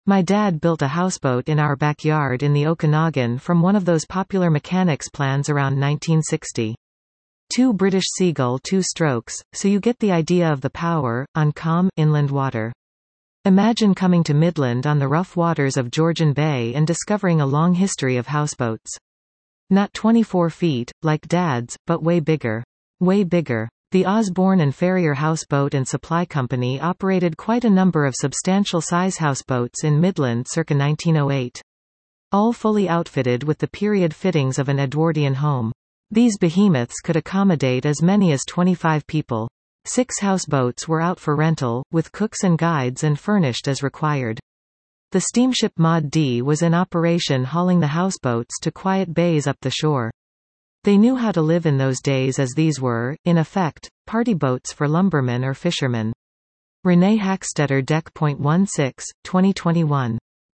My dad built a houseboat in our backyard in the Okanagan from one of those popular mechanics plans around 1960. 2 British Seagull 2 strokes, so you get the idea of the power, on calm, inland water. Imagine coming to Midland on the rough waters of Georgian Bay and discovering a long history of houseboats. Not 24 feet, like Dad's, but way bigger. Way bigger. The Osborne and Ferrier Houseboat and Supply Company operated quite a number of substantial-size houseboats in Midland circa 1908. All fully outfitted with the period fittings of an Edwardian home. These behemoths could accommodate as many as 25 people. 6 houseboats were out for rental, with cooks and guides and furnished as required. The steamship Maud D was in operation hauling the houseboats to quiet bays up the shore. They knew how to live in those days, as these were, in effect, party boats for lumbermen or fishermen. Renee Hackstetter Deck.16, 2021.